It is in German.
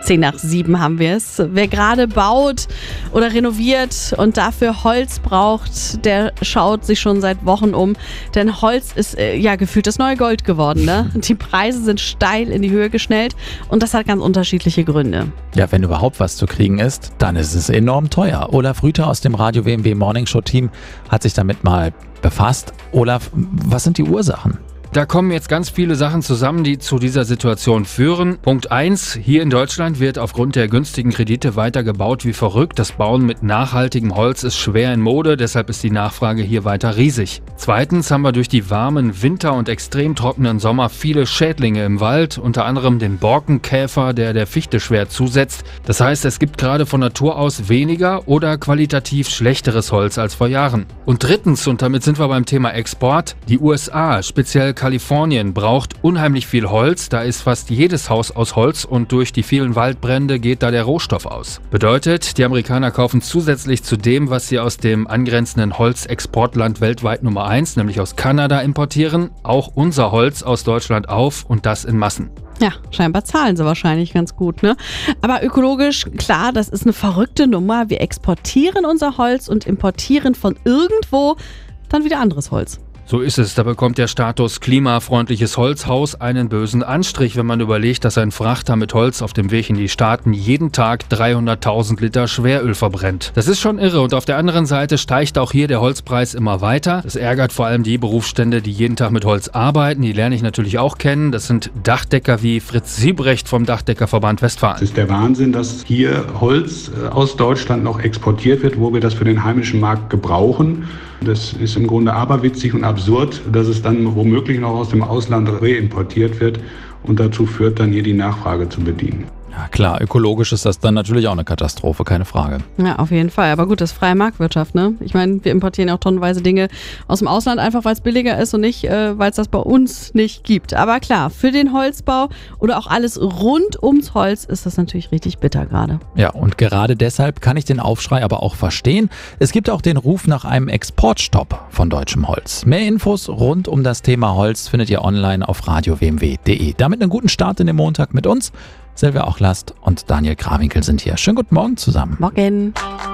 6:10 haben wir es. Wer gerade baut oder renoviert und dafür Holz braucht, der schaut sich schon seit Wochen um. Denn Holz ist gefühlt das neue Gold geworden. Ne? Die Preise sind steil in die Höhe geschnellt und das hat ganz unterschiedliche Gründe. Ja, wenn überhaupt was zu kriegen ist, dann ist es enorm teuer. Olaf Rüther aus dem Radio WMW Morning Show Team hat sich damit mal befasst. Olaf, was sind die Ursachen? Da kommen jetzt ganz viele Sachen zusammen, die zu dieser Situation führen. Punkt 1, hier in Deutschland wird aufgrund der günstigen Kredite weiter gebaut wie verrückt. Das Bauen mit nachhaltigem Holz ist schwer in Mode, deshalb ist die Nachfrage hier weiter riesig. Zweitens haben wir durch die warmen Winter und extrem trockenen Sommer viele Schädlinge im Wald, unter anderem den Borkenkäfer, der Fichte schwer zusetzt. Das heißt, es gibt gerade von Natur aus weniger oder qualitativ schlechteres Holz als vor Jahren. Und drittens, und damit sind wir beim Thema Export, die USA, speziell Kalifornien, braucht unheimlich viel Holz. Da ist fast jedes Haus aus Holz und durch die vielen Waldbrände geht da der Rohstoff aus. Bedeutet, die Amerikaner kaufen zusätzlich zu dem, was sie aus dem angrenzenden Holzexportland weltweit Nummer 1, nämlich aus Kanada, importieren, auch unser Holz aus Deutschland auf und das in Massen. Ja, scheinbar zahlen sie wahrscheinlich ganz gut, ne? Aber ökologisch, klar, das ist eine verrückte Nummer. Wir exportieren unser Holz und importieren von irgendwo dann wieder anderes Holz. So ist es. Da bekommt der Status klimafreundliches Holzhaus einen bösen Anstrich, wenn man überlegt, dass ein Frachter mit Holz auf dem Weg in die Staaten jeden Tag 300.000 Liter Schweröl verbrennt. Das ist schon irre und auf der anderen Seite steigt auch hier der Holzpreis immer weiter. Das ärgert vor allem die Berufsstände, die jeden Tag mit Holz arbeiten. Die lerne ich natürlich auch kennen. Das sind Dachdecker wie Fritz Siebrecht vom Dachdeckerverband Westfalen. Es ist der Wahnsinn, dass hier Holz aus Deutschland noch exportiert wird, wo wir das für den heimischen Markt gebrauchen. Das ist im Grunde aberwitzig und absurd, dass es dann womöglich noch aus dem Ausland reimportiert wird und dazu führt, dann hier die Nachfrage zu bedienen. Ja klar, ökologisch ist das dann natürlich auch eine Katastrophe, keine Frage. Ja, auf jeden Fall. Aber gut, das ist freie Marktwirtschaft, ne? Ich meine, wir importieren auch tonnenweise Dinge aus dem Ausland, einfach weil es billiger ist und nicht, weil es das bei uns nicht gibt. Aber klar, für den Holzbau oder auch alles rund ums Holz ist das natürlich richtig bitter gerade. Ja, und gerade deshalb kann ich den Aufschrei aber auch verstehen. Es gibt auch den Ruf nach einem Exportstopp von deutschem Holz. Mehr Infos rund um das Thema Holz findet ihr online auf radiowmw.de. Damit einen guten Start in den Montag mit uns. Silvia Ochlast und Daniel Krawinkel sind hier. Schönen guten Morgen zusammen. Morgen.